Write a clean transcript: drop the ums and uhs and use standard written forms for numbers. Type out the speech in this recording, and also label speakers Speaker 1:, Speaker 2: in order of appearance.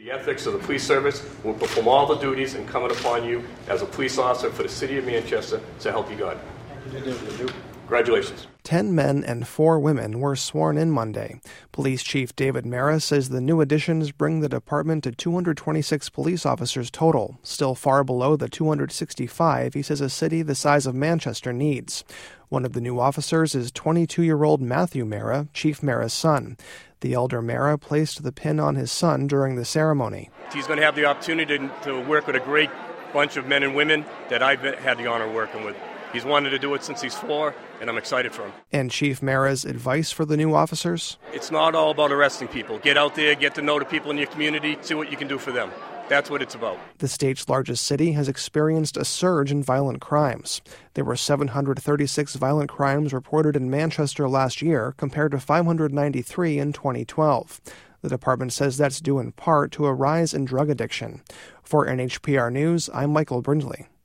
Speaker 1: The ethics of the police service will perform all the duties incumbent upon you as a police officer for the city of Manchester, so help you God. Congratulations.
Speaker 2: 10 men and 4 women were sworn in Monday. Police Chief David Mara says the new additions bring the department to 226 police officers total, still far below the 265 he says a city the size of Manchester needs. One of the new officers is 22-year-old Matthew Mara, Chief Mara's son. The elder Mara placed the pin on his son during the ceremony.
Speaker 1: He's going to have the opportunity to work with a great bunch of men and women that I've had the honor of working with. He's wanted to do it since he's 4, and I'm excited for him.
Speaker 2: And Chief Mara's advice for the new officers?
Speaker 1: It's not all about arresting people. Get out there, get to know the people in your community, see what you can do for them. That's what it's about.
Speaker 2: The state's largest city has experienced a surge in violent crimes. There were 736 violent crimes reported in Manchester last year, compared to 593 in 2012. The department says that's due in part to a rise in drug addiction. For NHPR News, I'm Michael Brindley.